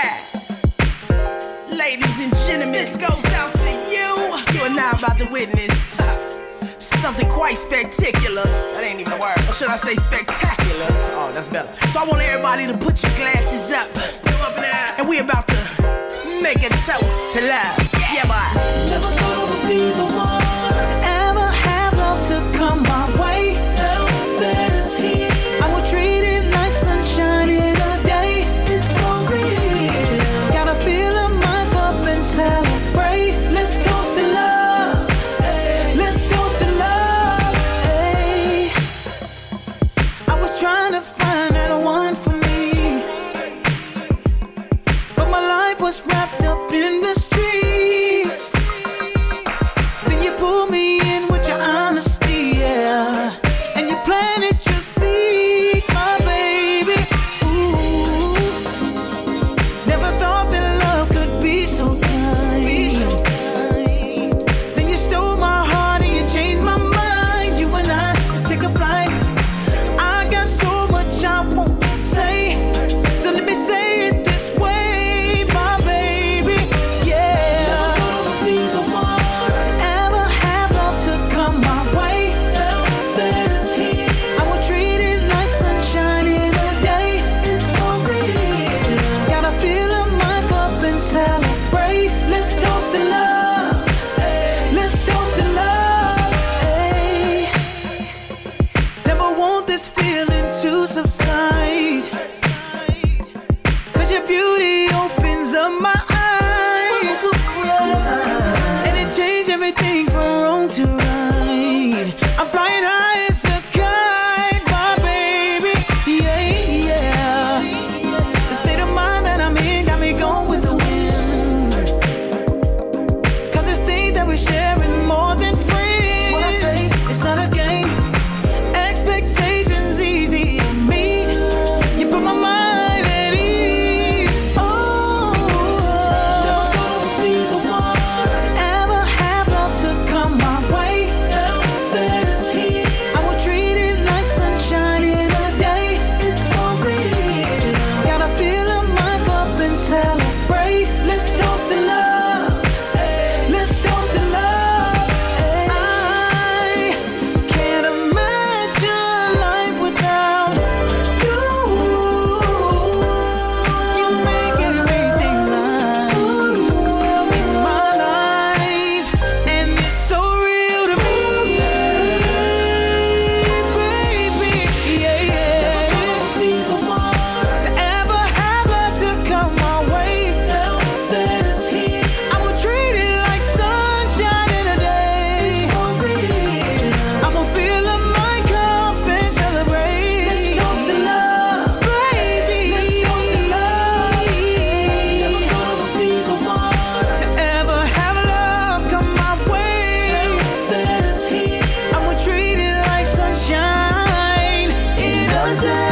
Ladies and gentlemen, this goes out to you. You are now about to witness something quite spectacular. That ain't even a word. Or should I say spectacular? Oh, that's better. So I want everybody to put your glasses up. Put them up in there. And we about to make a toast to love. Yeah, boy. Never thought I would be the one to ever have love to come my way. Now that it's here, I will treat it like sunshine in a day. It's so real. Gotta fill up my cup and celebrate. Let's toast in love. Ay. Let's toast in love. Ay. I was trying to find that one for me, but my life was wrapped up in the streets. Then you pull me in with your honesty, yeah, and you planted your seed, my baby. Ooh, never thought that love could be so kind. Then you stole my heart and you changed my mind. You and I, let's take a flight. I got so much I won't say, so let me say it this way, my baby. Yeah, never thought I'd be the one to ever have love to come my way. Now that it's here, I will treat it like sunshine in a day. It's so real. Gotta fill up my cup and celebrate. Let's toast in love. Ay. Let's toast in love. Ay. Never want this feeling to subside, 'cause your beauty opens up my eyes, and it changed everything from wrong to right. I'm flying high as a kite, my baby. Yeah, yeah. The state of mind that I'm in got me going with the wind, 'cause this thing that we share is more than friends. What I say, it's not a game. Expectations easy to meet. You put my mind at ease. Oh, never thought I would be the one to ever have love to come my way. Now that it's here, I will treat it like sunshine in a day. It's so real. Gotta fill up my cup and celebrate. Let's toast in love. Ay. Let's toast in love. Ay. I can't imagine life without you. You make everything right in my life, and it's so real to me, baby. Yeah, yeah. Never be the one to ever have love to come my way. Now that it's here, I will treat it like sunshine in a day. It's so real. I'ma fill up my cup and celebrate. Let's toast in love, baby. Let's toast in love. Never thought I would be the one to ever have love come my way. Now that it's here, I'ma treat it like sunshine in a day.